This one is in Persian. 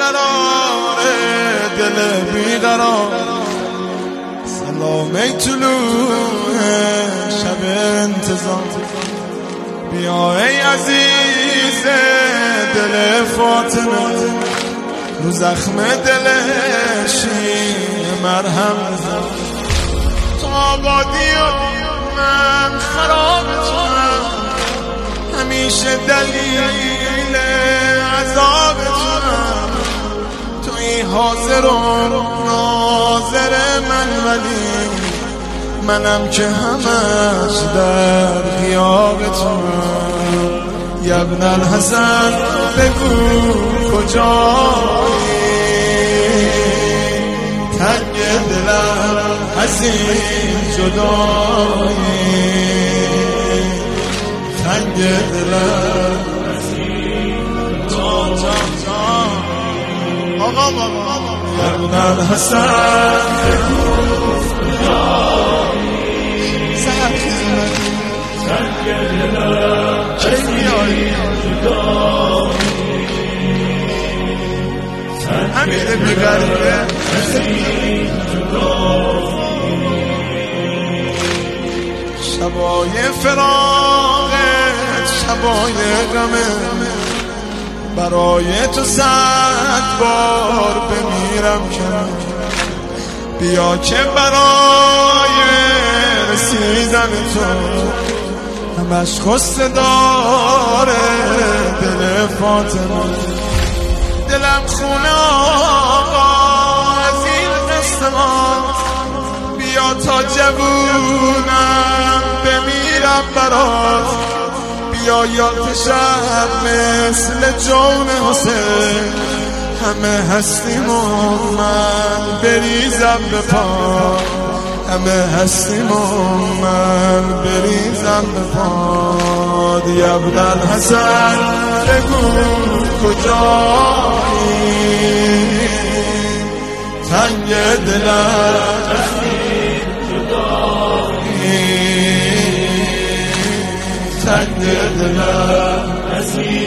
بیقراره دل بیقرار. سلام ای طلوع شب انتظار، بیا ای عزیز دل فاطمه، رو زخم دلش مرهم بزن. تو آبادی و من خراب توام، همیشه دلیل عذاب توام. توی حاضر و ناظر من، ولی منم که همش در غیاب توام. یا ابن الحسن بگو کجایی، تنگ دلم از این جدایی، تنگ دلم از این آقا یا ابن الحسن بگو کجایی، تنگ دلم از این همینه بگرده شبای فراقت، شبای غمه، برای تو 100 بار بمیرم کنم. بیا که برای رسیدن تو همش خسته داره دل فاطمه. دلم خونه آقا از این قسمت، بیا تا جوونم بمیرم برات. بیا یاد شب مثل جون حسین، همه هستیم و من بریزم به پا، همه هستیم و من بریزم به پا. یا ابن الحسن بگو کجایی، تنگ دلم از این جدایی، تنگ دلم از این